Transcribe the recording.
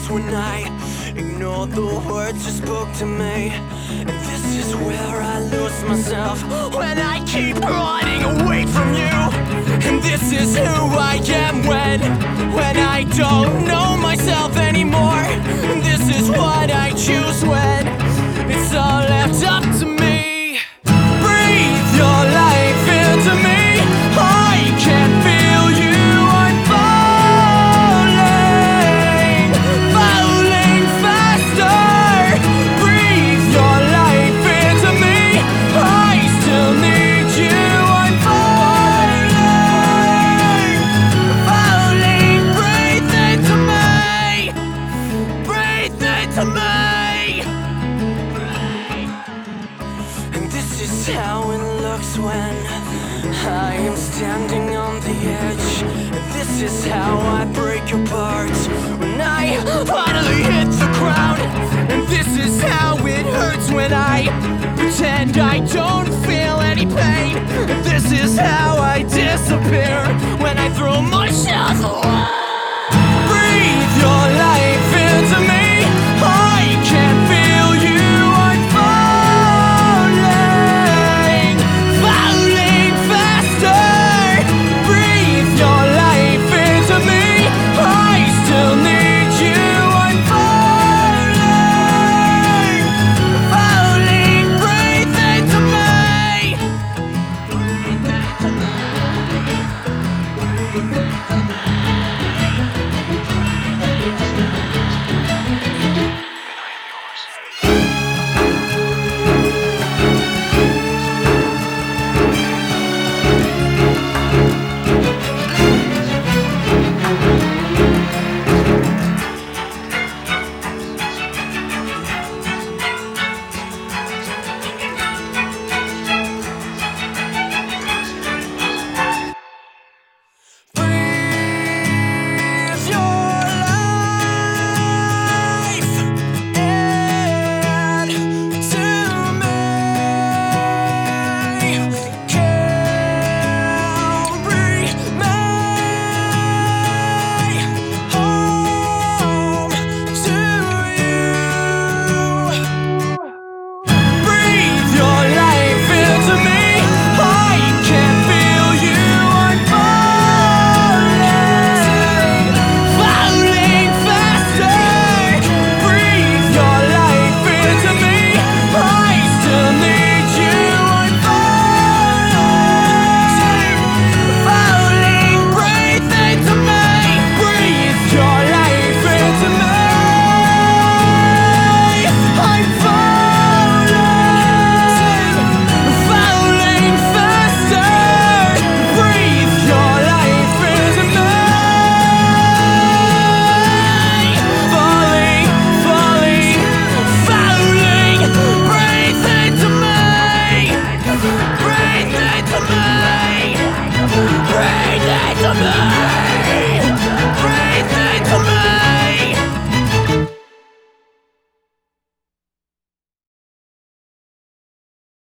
lost when I ignored the words you spoke to me. And this is where I lose myself, when I keep running away from you. And this is who I am when I don't know myself anymore. And this is what I choose when it's all left up to me. Breathe your life into me. I can feel you. I'm falling, falling faster. Breathe your life into me. I still need you. I'm falling, falling. Breathe into me. Breathe into me. And this is how it looks when I am standing on the edge. And this is how I break apart when I finally hit the ground. And this is how it hurts when I pretend I don't feel any pain. And this is how I disappear when I throw myself away. Breathe your life into me. I can feel you. I'm falling, falling faster. Breathe your life into me. I still need you. I'm falling, falling. Breathe into me. Breathe into me.